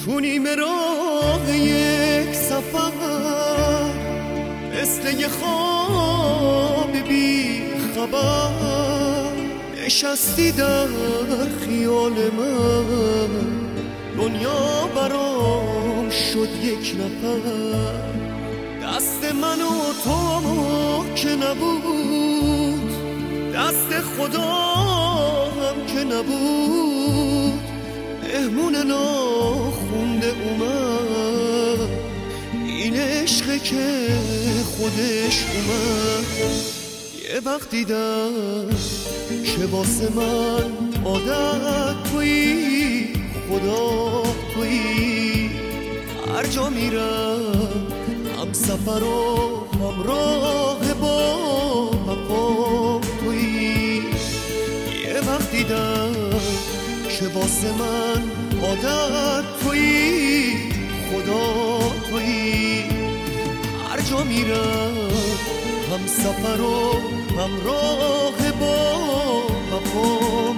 تو نیمه راه یک سفر مثل یه خواب بی خبر نشستی در خیال من، دنیا برام شد یک نفر. دست من و تو که نبود، دست خدا هم که نبود، مهمون ناخونده اومد، این عشقه که خودش اومد. یه وقت دیدم که واسه من عادت تویی، خدا تویی، هر جا میرم هم سفر و همراه با وفا تویی. یه وقت دیدم که واسه من عادت تویی، خدا تویی، هر جا میرم هم سفر و همراه با وفا